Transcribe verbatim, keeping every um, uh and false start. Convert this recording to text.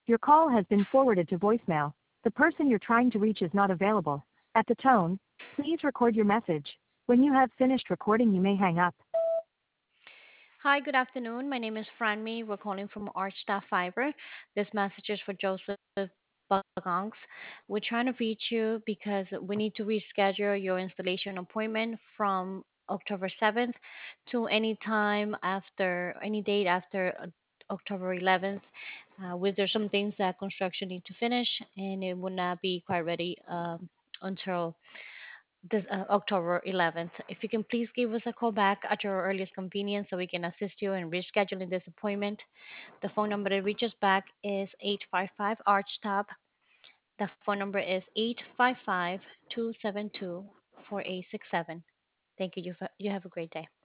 Your call has been forwarded to voicemail. The person you're trying to reach is not available. At the tone, please record your message. When you have finished recording, you may hang up. Hi, good afternoon. My name is Franmi. We're calling from Archstaff Fiber. This message is for Joseph Bagangs. We're trying to reach you because we need to reschedule your installation appointment from October seventh to any time after, any date after uh, October eleventh. Uh, with there's some things that construction need to finish, and it would not be quite ready um, until this uh, October eleventh. If you can please give us a call back at your earliest convenience so we can assist you in rescheduling this appointment. The phone number to reach us back is eight five five ARCHTAB. The phone number is eight five five, two seven two, four eight six seven. Thank you. You, you have a great day.